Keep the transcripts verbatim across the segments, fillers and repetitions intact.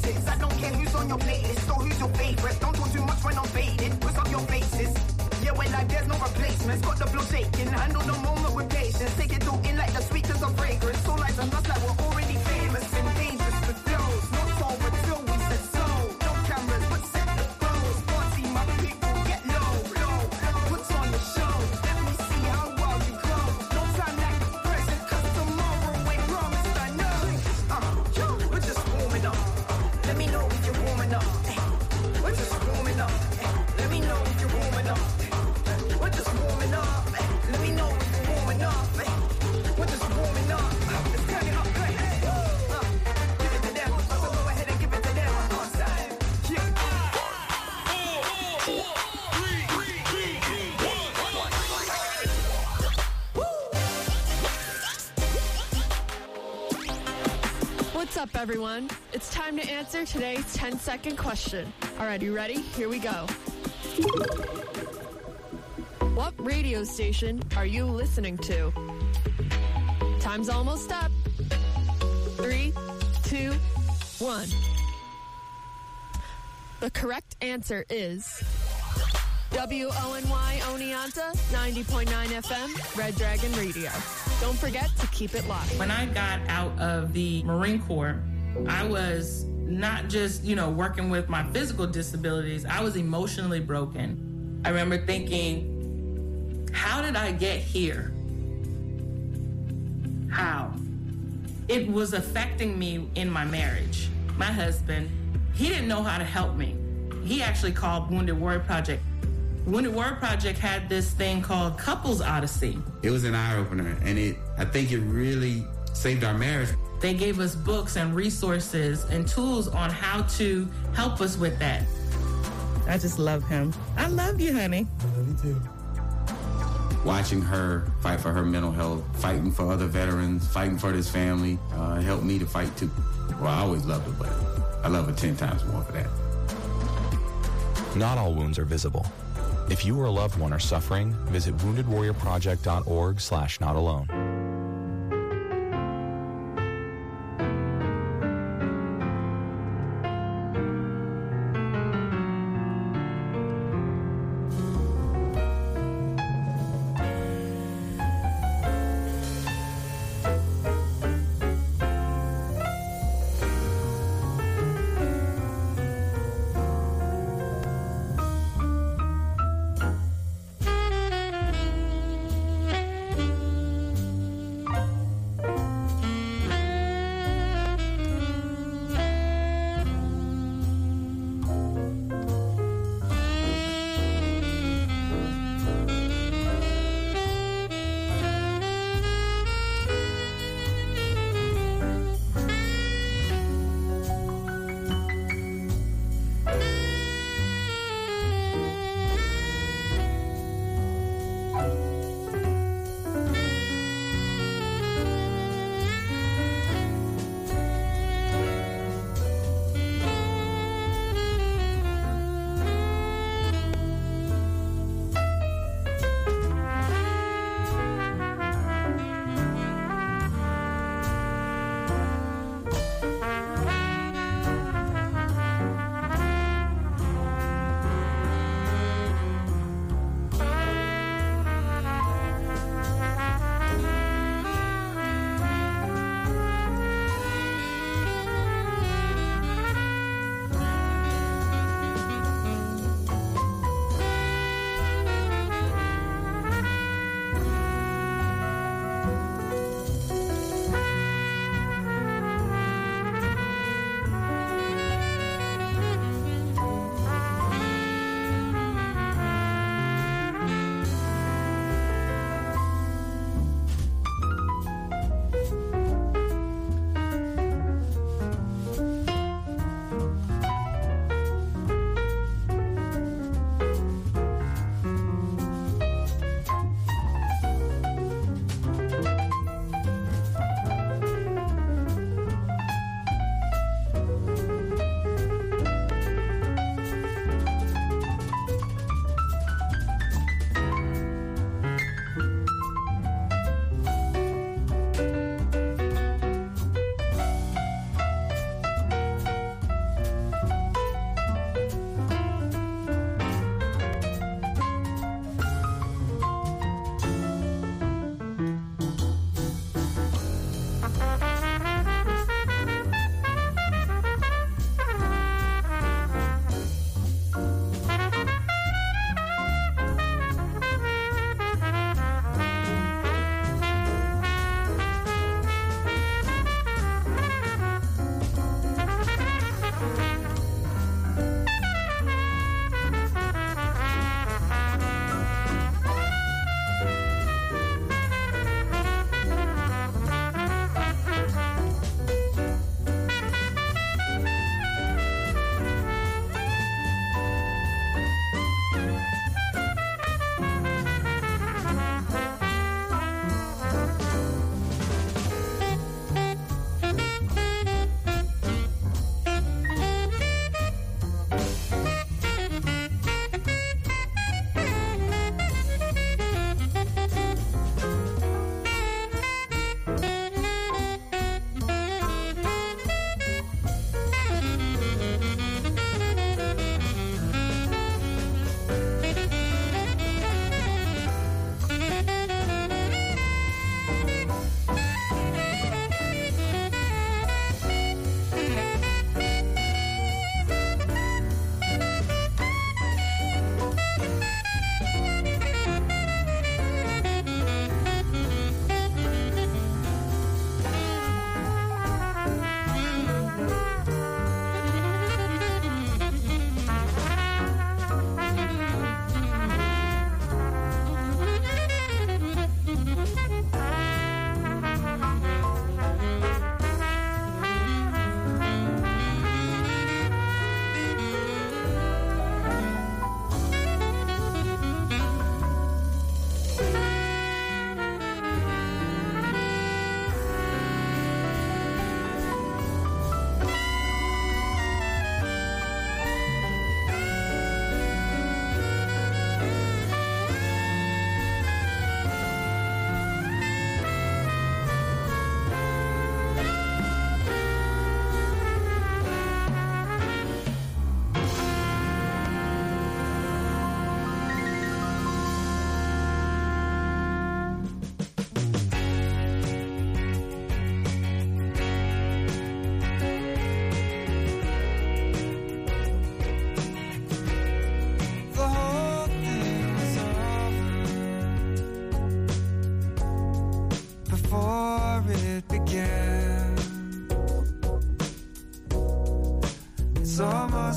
faces. I don't care who's on your playlist or who's your favorite. Don't talk too much when I'm faded. What's up your faces? Yeah, well, like there's no replacements. Got the blow shaking, handle the moment with patience. Take it all in like the sweetest of fragrance. So lights on us like we're already famous and dangerous with flows. Not told until we said so. No cameras, but set the pose. Party, my people, get low, low, low. What's on the show? Let me see how wild you go. No time like the present, cause tomorrow ain't promised, I know. Uh, yo, we're just warming up. Let me know if you're warming up. We're just warming up. Let me know if you're warming up. We're just warming up. Let me know if you're warming up. We're just warming up. Let's turn it up, good. Uh, give it to them. So go ahead and give it to them. On time. Yeah. What's up, everyone? It's time to answer today's ten second question. All right, you ready? Here we go. What radio station are you listening to? Time's almost up. Three, two, one. The correct answer is W O N Y Oneonta, ninety point nine F M, Red Dragon Radio. Don't forget to keep it locked. When I got out of the Marine Corps, I was not just, you know, working with my physical disabilities, I was emotionally broken. I remember thinking, how did I get here? How? It was affecting me in my marriage. My husband, he didn't know how to help me. He actually called Wounded Warrior Project. Wounded Warrior Project had this thing called Couples Odyssey. It was an eye-opener, and it I think it really saved our marriage. They gave us books and resources and tools on how to help us with that. I just love him. I love you, honey. I love you too. Watching her fight for her mental health, fighting for other veterans, fighting for this family, uh, helped me to fight too. Well, I always loved her, but I love her ten times more for that. Not all wounds are visible. If you or a loved one are suffering, visit wounded warrior project dot org slash not alone.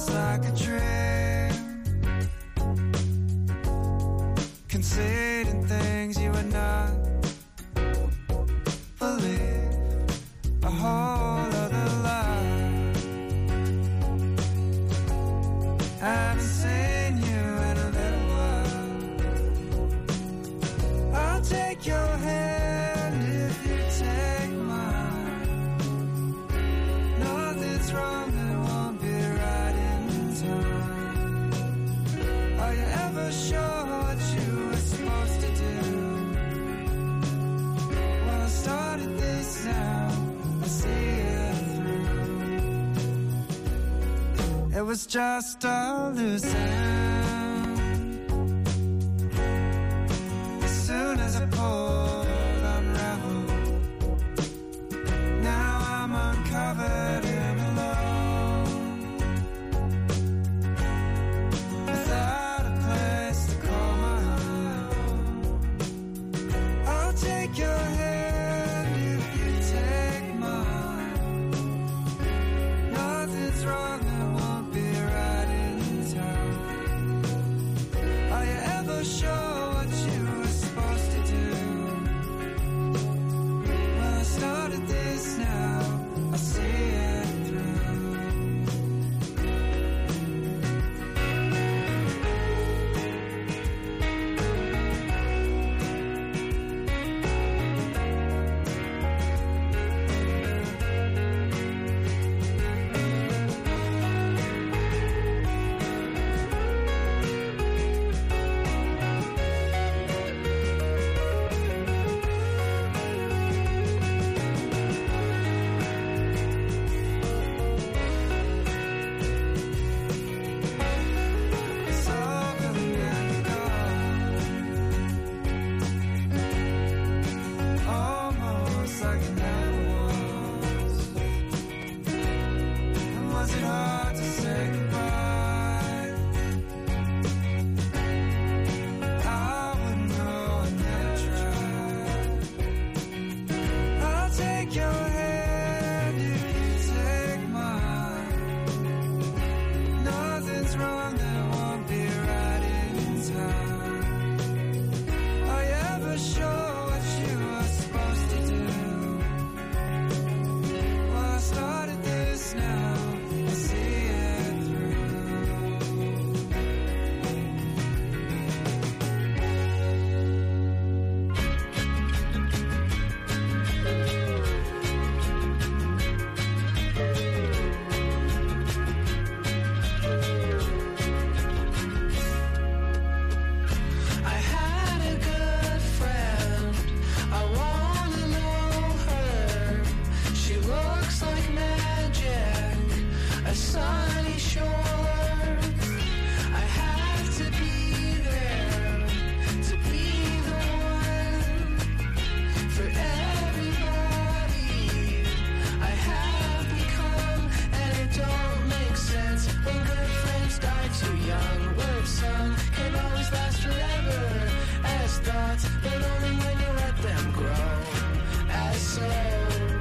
almost like a dream, conceding things you would not believe, a whole other life. I haven't seen you in a little while. I'll take your hand if you take mine. Nothing's wrong, that won't be right in time. Are you ever sure what you were supposed to do? Well, I started this now, I see it through. It was just a loose end. As soon as I pulled, unraveled. Now I'm uncovered and alone, without a place to call my own. I'll take your hand if you take mine. Nothing's wrong, that won't be right in time. Are you ever sure what you were supposed to do? Well, I started this now, I see it through. It's over and gone, almost like it never was. And was it hard to say goodbye? I wouldn't know, I never tried. I'll take your hand if you take mine. Nothing's wrong, that won't be right in time. Are you ever sure what you were supposed to do? Well, I started this now, I see it through. I had a good friend, I wanna know her. She looks like magic, a sunny shore. I have to be there, to be the one for everybody I have become. And it don't make sense when good friends die too young. Words sung can always last forever as thoughts, but only when you let them grow as soul.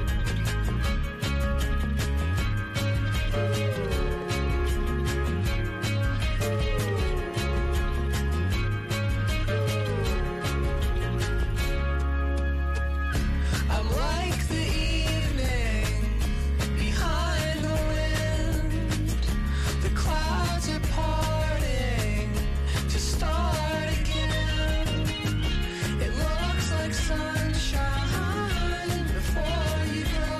I'm like the evening behind the wind. The clouds are parting to start again. It looks like sunshine before you go.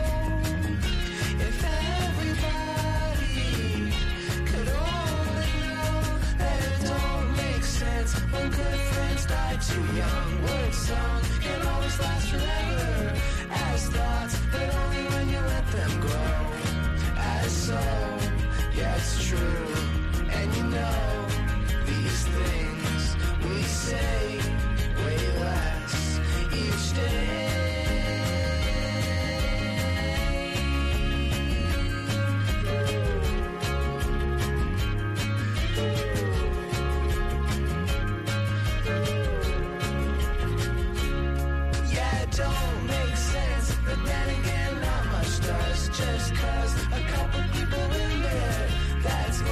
If everybody could only know that it don't make sense when good friends die too young. Words sung can always last forever as thoughts, but only when you let them grow as soul. Yeah, it's true, and you know these things we say way less each day. Yeah, it don't make sense, but then again, not much does. Just cause a couple people in there, that's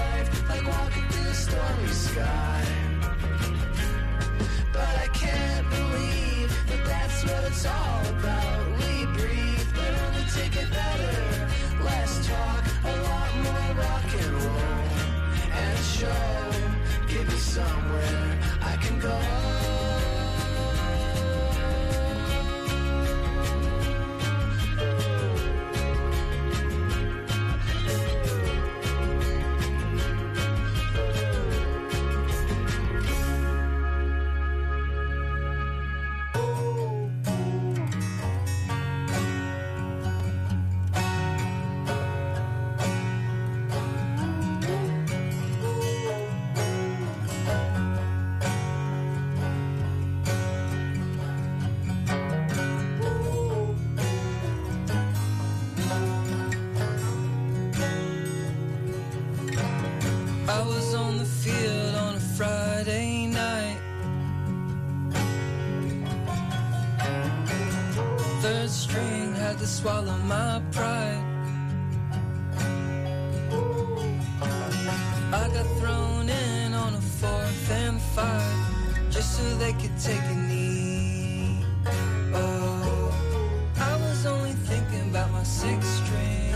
field on a Friday night. Third string had to swallow my pride. I got thrown in on a fourth and five just so they could take a knee. Oh, I was only thinking about my sixth string.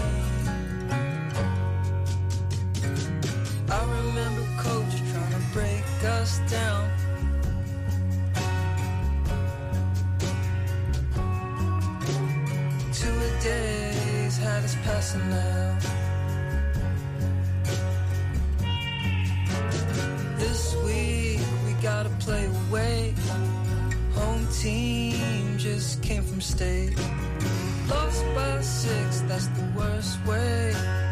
I remember coach trying to break us down. Two-a-days had us passing out. This week we gotta play away. Home team just came from state. Lost by six, that's the worst way.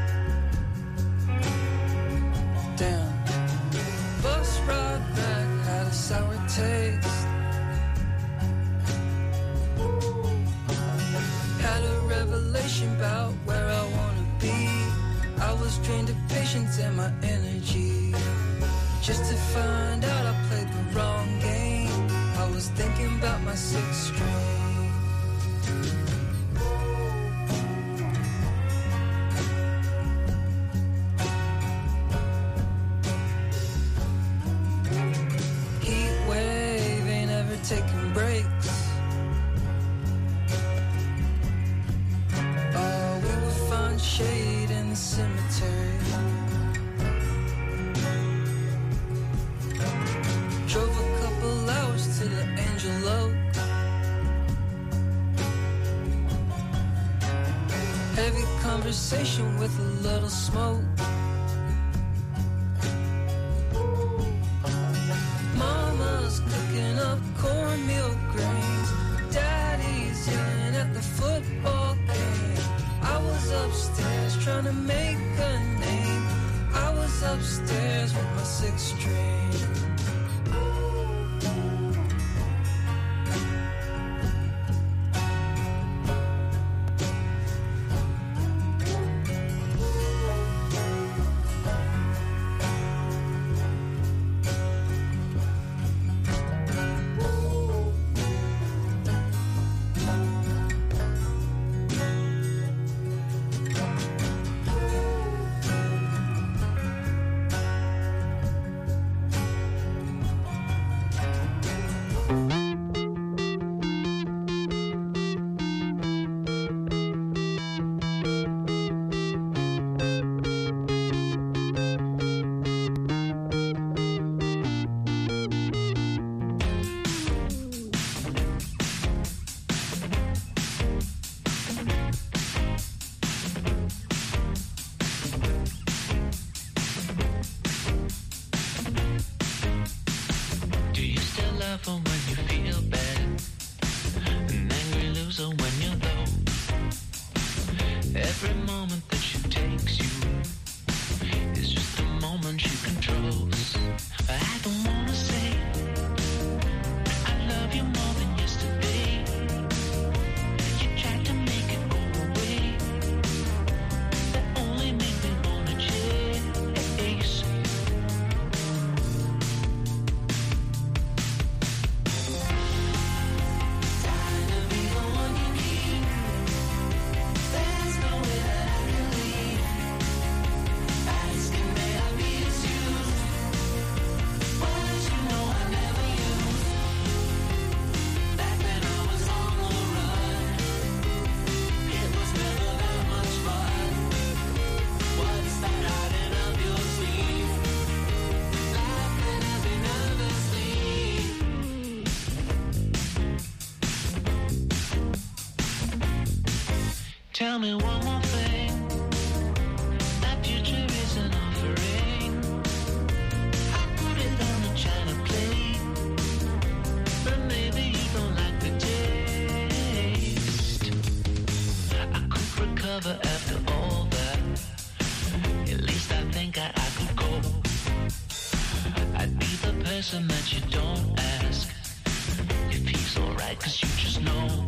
Damn. Bus ride back had a sour taste. Had a revelation about where I wanna be. I was drained of patience and my energy, just to find out I played the wrong game. I was thinking about my sixth string. Heat wave ain't ever taking breaks. Oh, we would find shade in the cemetery. Drove a couple hours to the Angel Oak. Heavy conversation with a little smoke. Mama's cooking up cornmeal grains. Daddy's yelling at the football game. I was upstairs trying to make a name. I was upstairs with my sixth string. Tell me one more thing. That future is an offering. I put it on a china plate, but maybe you don't like the taste. I could recover after all that. At least I think I, I could go. I'd be the person that you don't ask if he's alright, cause you just know.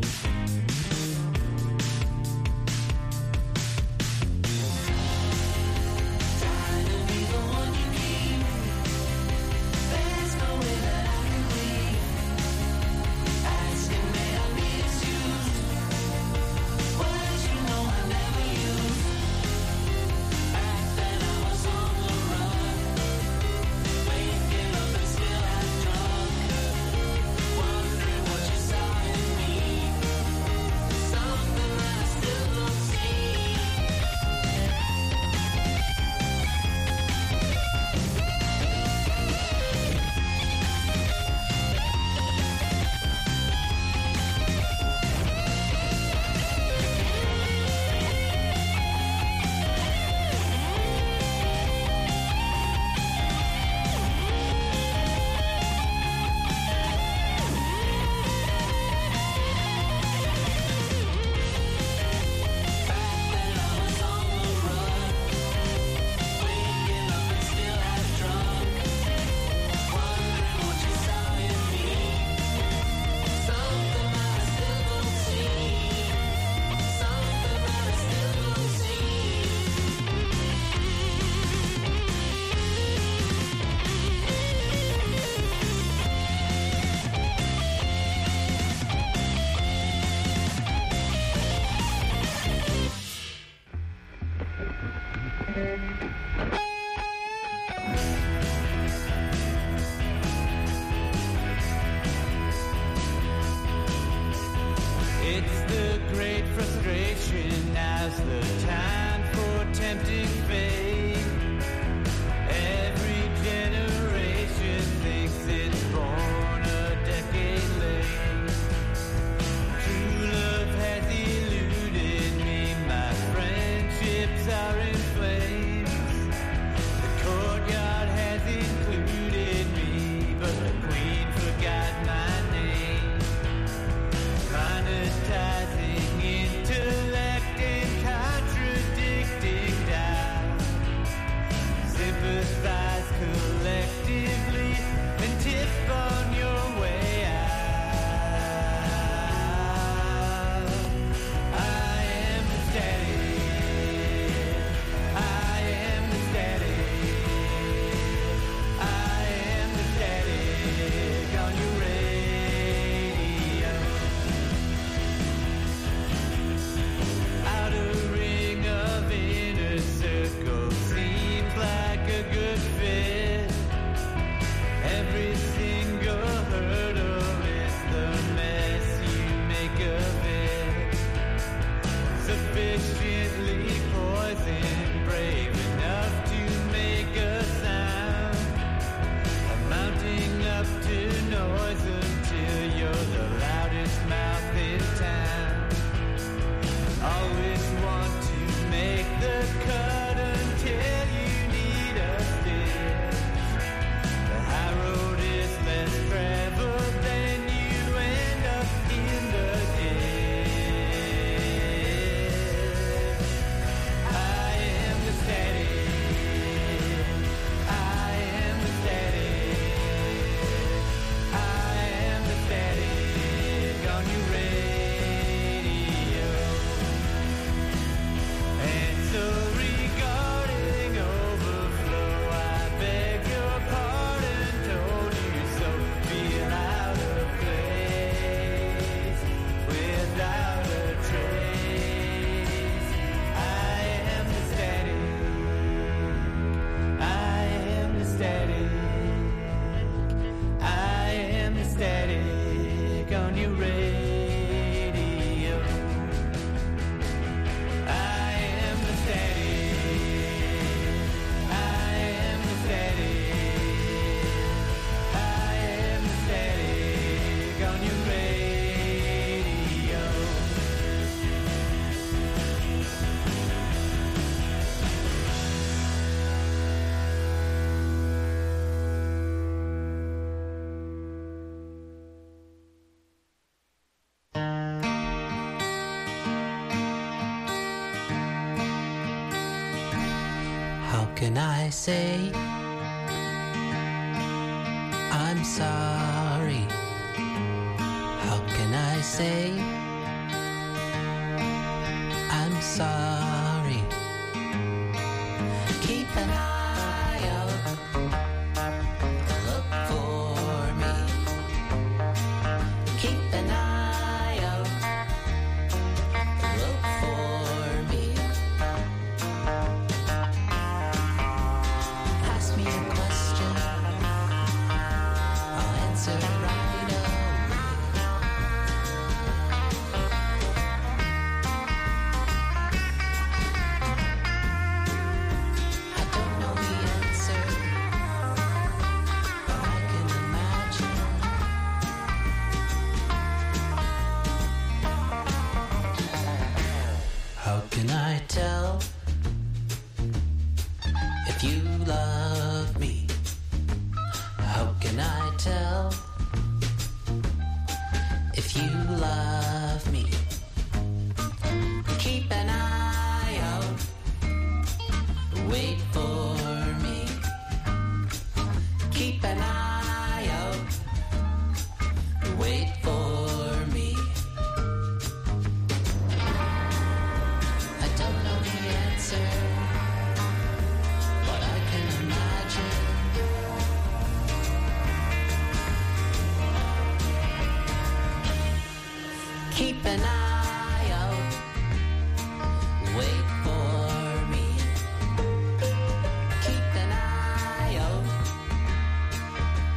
can I say I'm sorry? How can I say I'm sorry? Keep an eye out, look for me. Keep an eye out, look for me. Ask me a question, I'll answer right away. I don't know the answer, but I can imagine. How can I tell if you love me? How can I tell if you love me? Keep an eye out, wait for me. Keep an eye out, wait for me. I don't know the answer, but I can imagine. Keep an eye out, wait for me. Keep an eye out,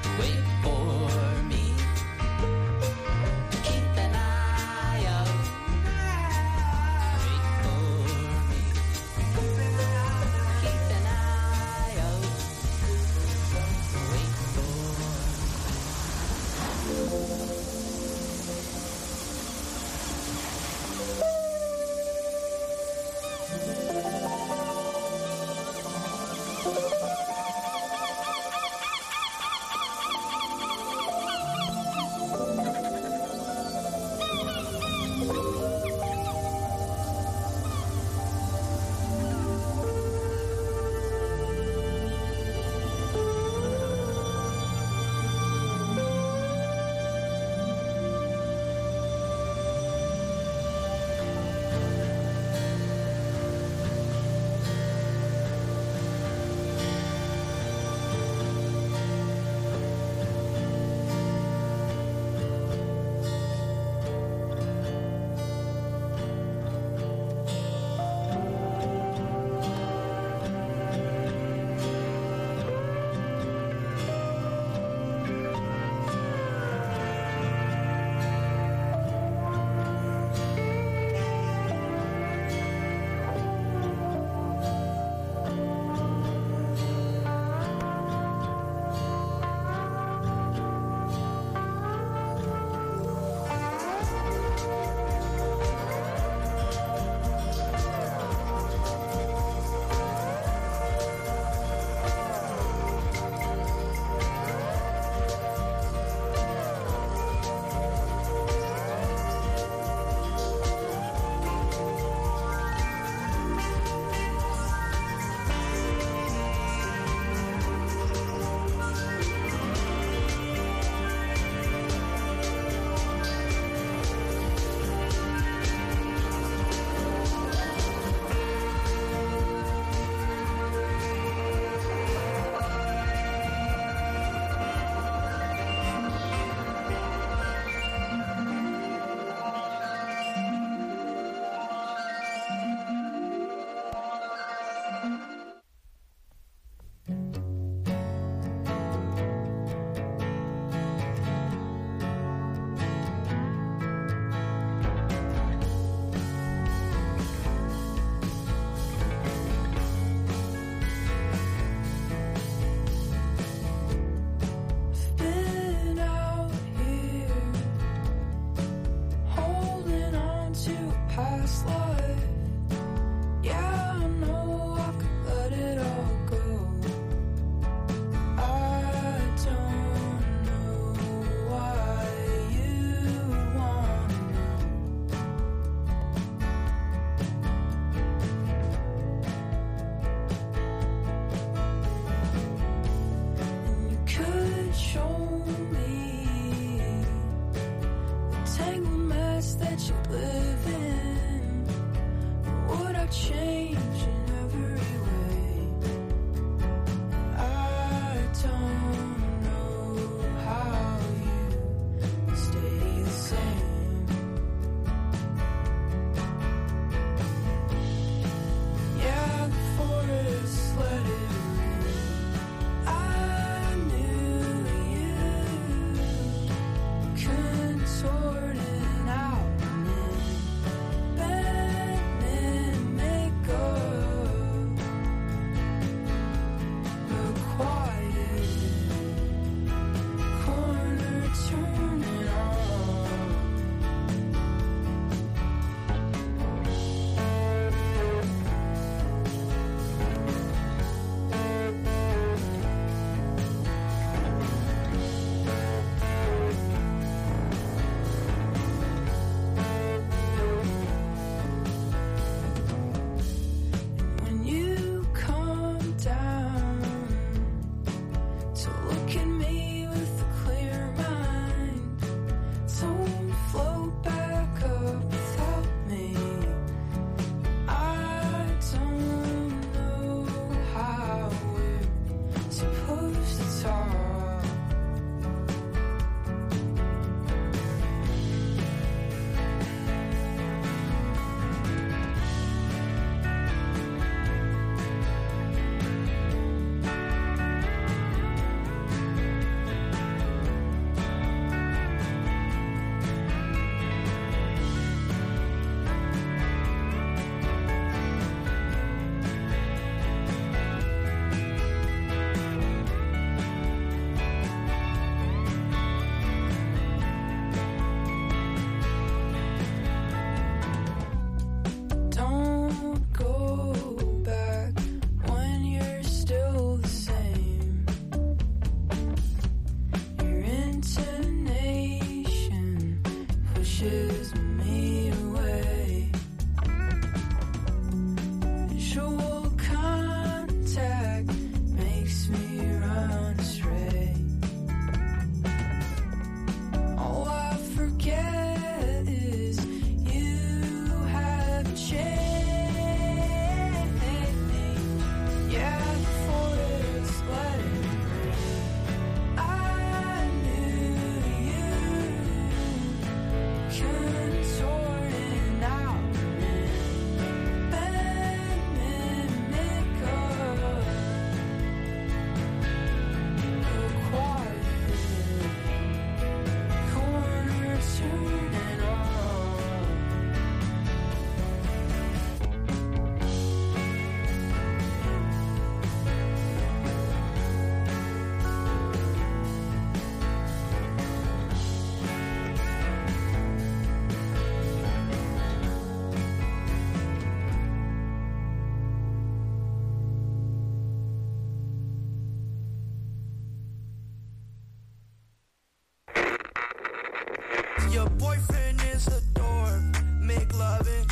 Your boyfriend is a dork. Make love it.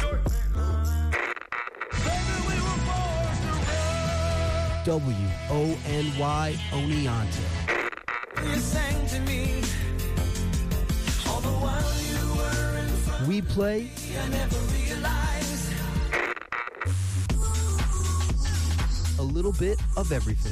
Baby, we were born to run. W O N Y Oneonta. You sang to me. All the while you were in front. We play. I never realized. A little bit of everything.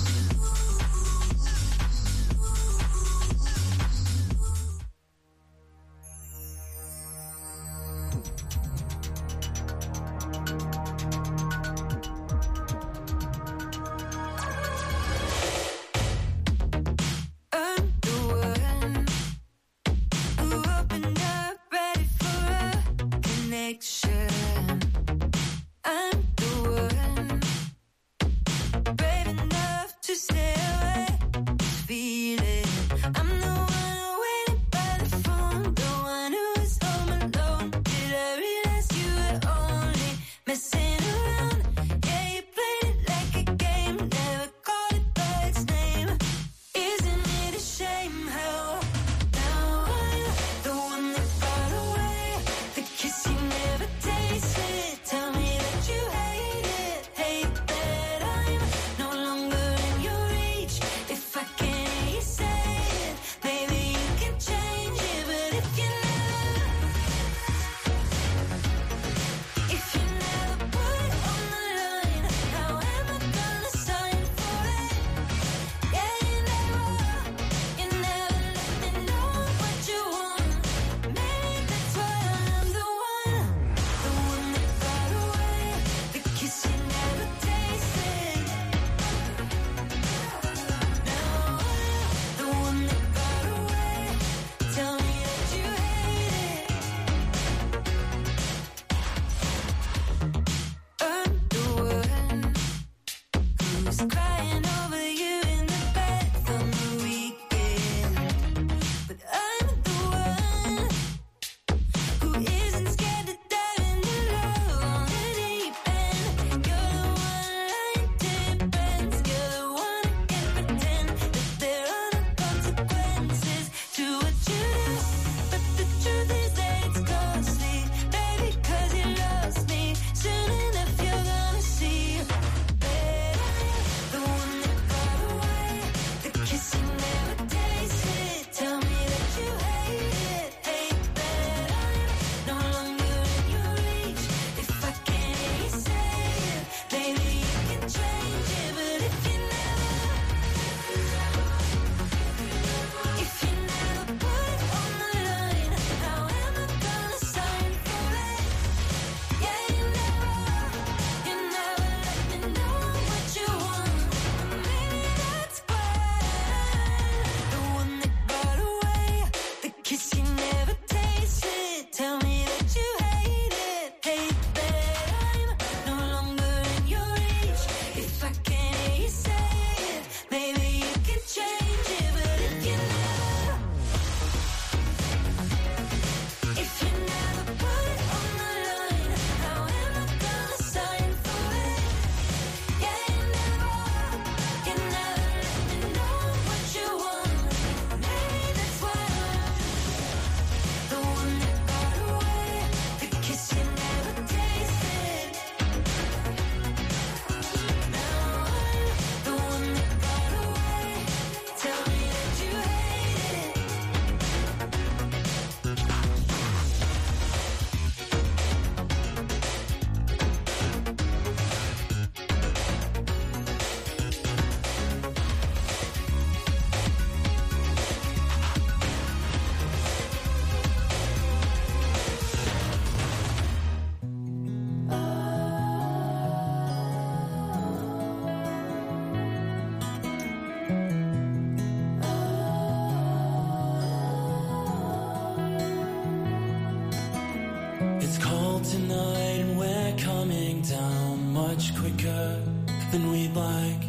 than we'd like.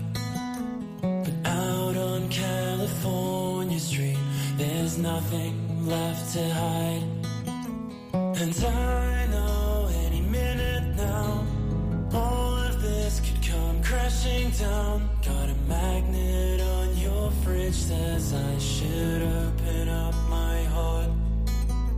But out on California Street, there's nothing left to hide. And I know any minute now, all of this could come crashing down. Got a magnet on your fridge, says I should open up my heart.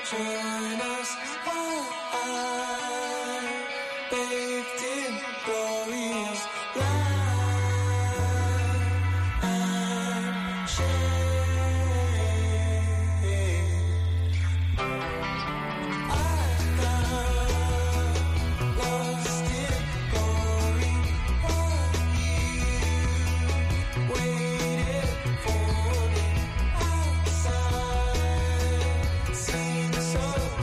join us. I, bathed in glorious light and shade. I got lost in glory while you waited for me outside. Seemed so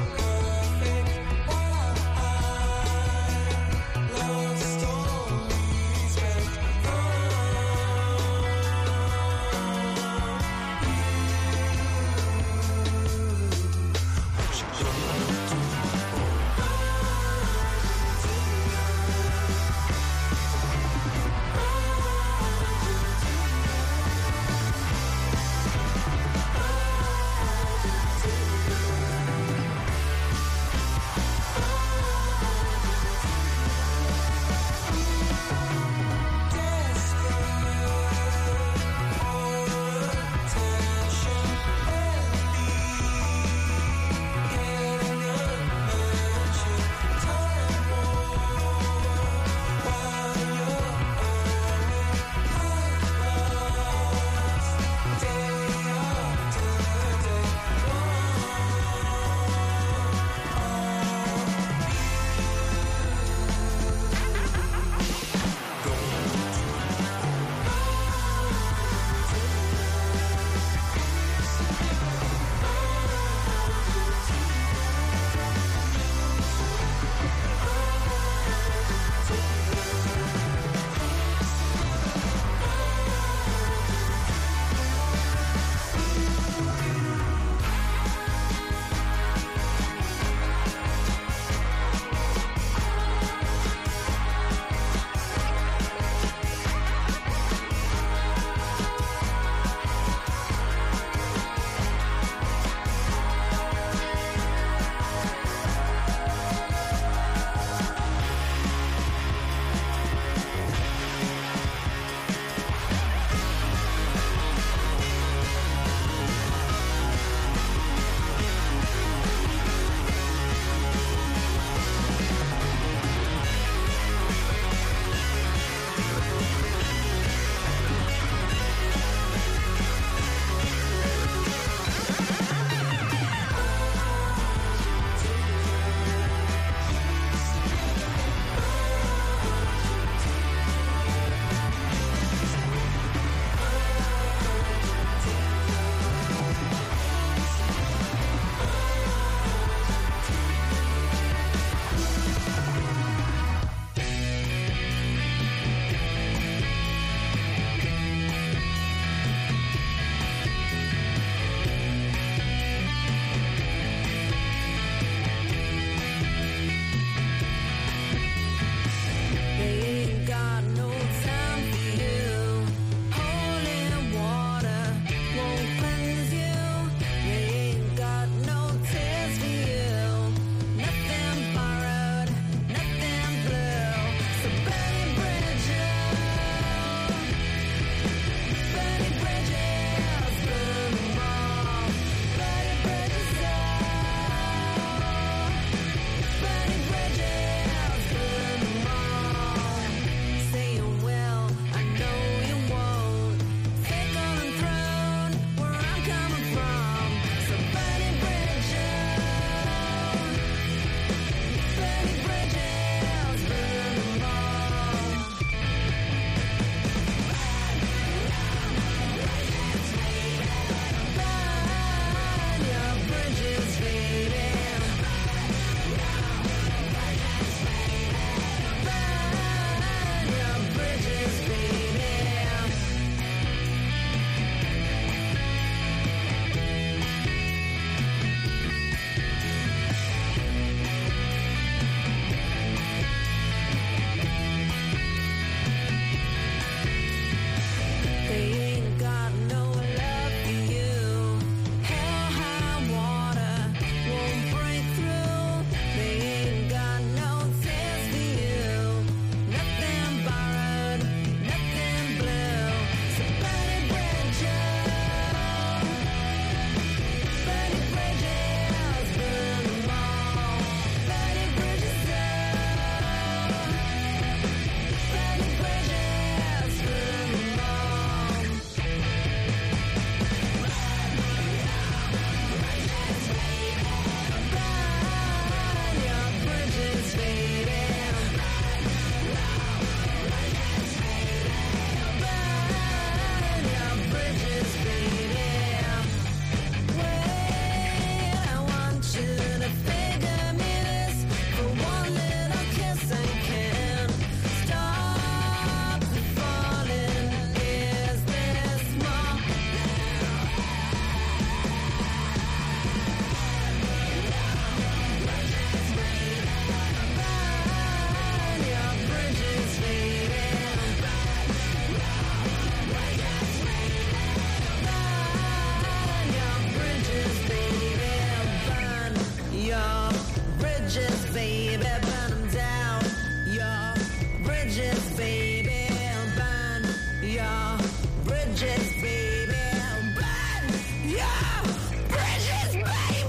baby, burn them down. Your bridges, baby, burn your bridges, baby, burn your bridges, baby.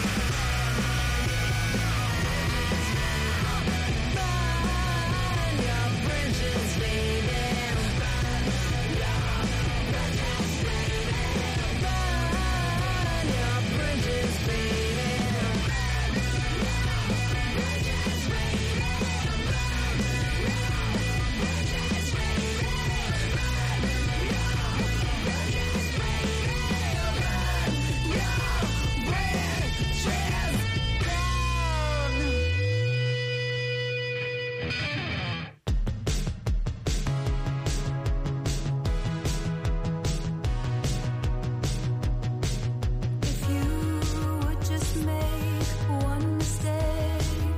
Burn your bridges, baby. Burn your bridges, baby. Burn your bridges, baby. If you would just make one mistake,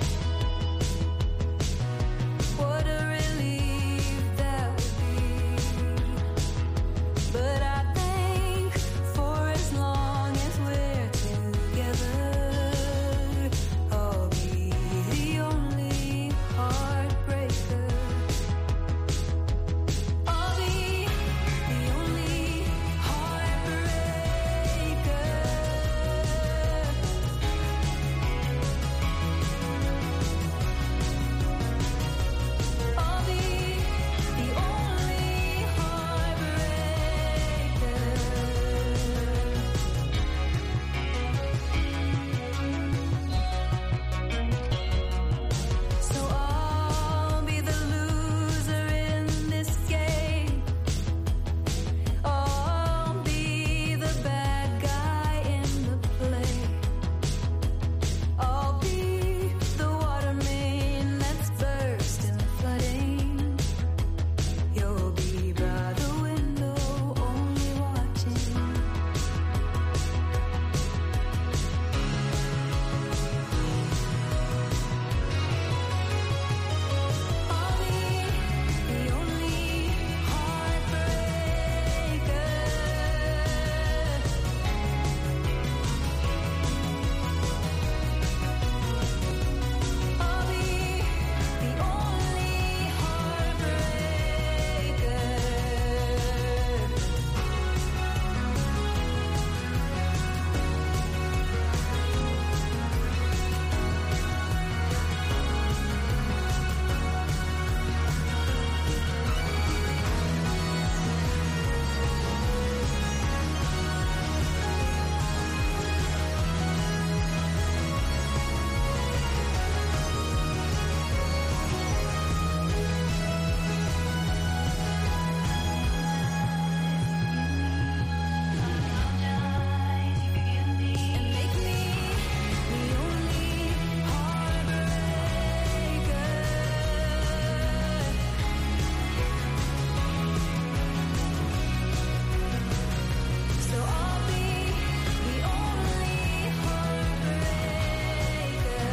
what a relief that would be. But I think for as long as we're together, I'll be the only heartbreaker. I'll be the only heartbreaker. I'll be the only heartbreaker. So I'll be the loser in this game. I'll be the bad guy in the play. I'll be the water main that's burst in the flooding. You'll be by the window only watching. I'll be the only heartbreaker. I'll be the only heartbreaker. And make me the only heartbreaker. So I'll be the only heartbreaker.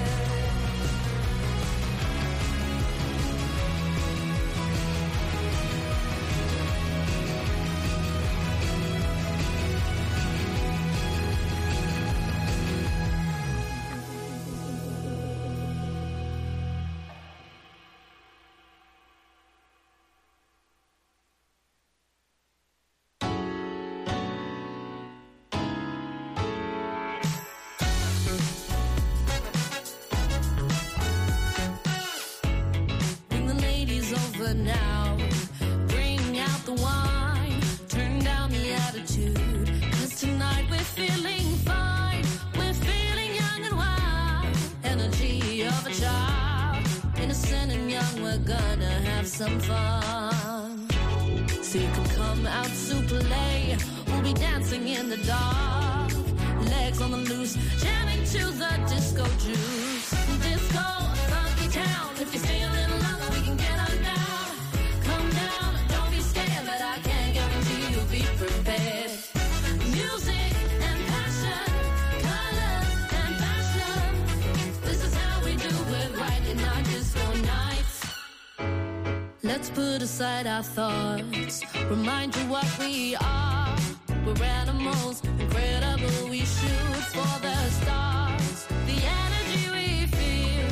Bring the ladies over now. Bring out the wine. Turn down the attitude. 'Cause tonight we're feeling fine. We're feeling young and wild. Energy of a child. Innocent and young, we're gonna have some fun. So you can come out super late. We'll be dancing in the dark. Legs on the loose. Jamming to the disco juice. Disco, funky town. If you're feeling love, we can get on down. Come down, don't be scared, but I can't guarantee you'll be prepared. Music and passion, color and fashion. This is how we do it right in our disco nights. Let's put aside our thoughts. Remind you what we are. We're animals, incredible. We shoot for the stars. The energy we feel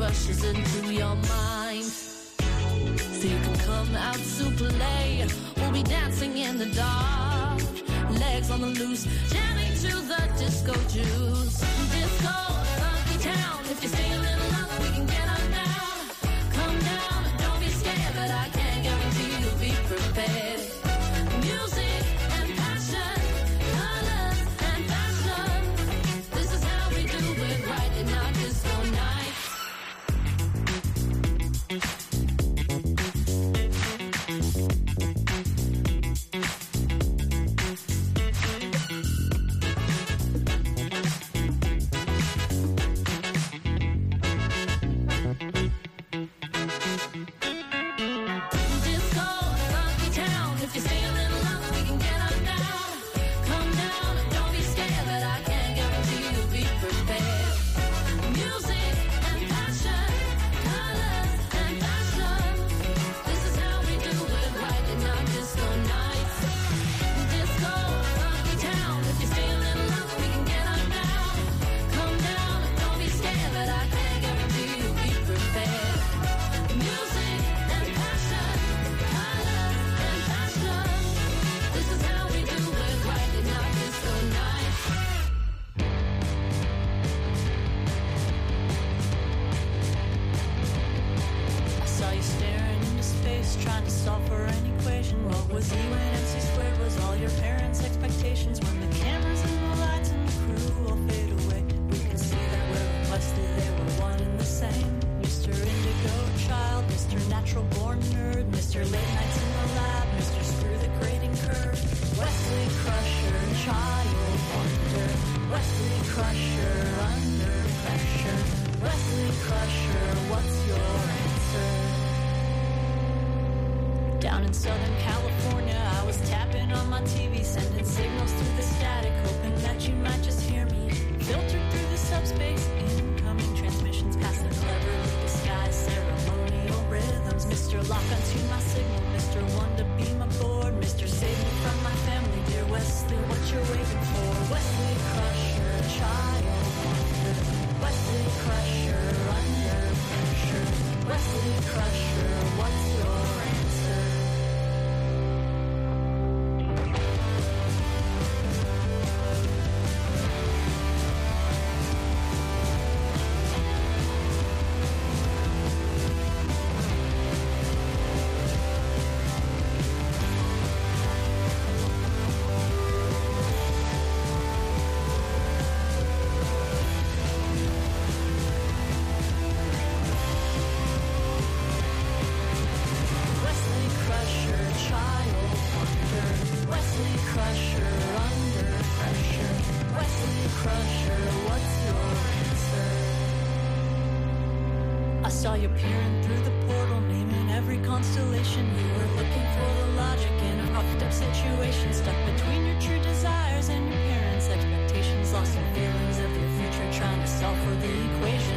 rushes into your mind. So you can come out to play. We'll be dancing in the dark, legs on the loose, jamming to the disco juice. Disco, funky town. If you're feeling love, we can get on down. Come down, don't be scared, but I can't guarantee you'll be prepared. Music and passion, colors and fashion. This is how we do it right in our disco night. Saw you peering through the portal, naming every constellation. You were looking for the logic in a fucked up situation, stuck between your true desires and your parents' expectations, lost in feelings of your future, trying to solve for the equation.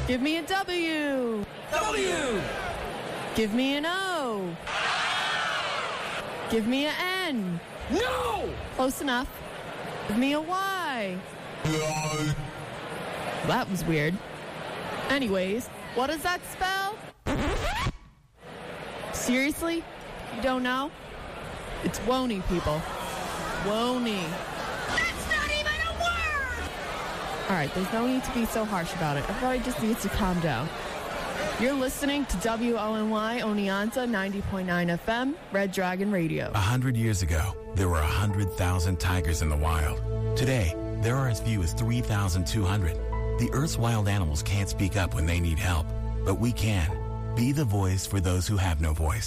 Give me a W. W. Give me an O. Give me an N. No! Close enough. Give me a Y. That was weird. Anyways, what does that spell? Seriously? You don't know? It's Woney, people. Woney. That's not even a word! All right, there's no need to be so harsh about it. Everybody just needs to calm down. You're listening to W O N Y Oneonta ninety point nine F M, Red Dragon Radio. A hundred years ago, there were a hundred thousand tigers in the wild. Today, there are as few as three thousand two hundred. The Earth's wild animals can't speak up when they need help, but we can. Be the voice for those who have no voice.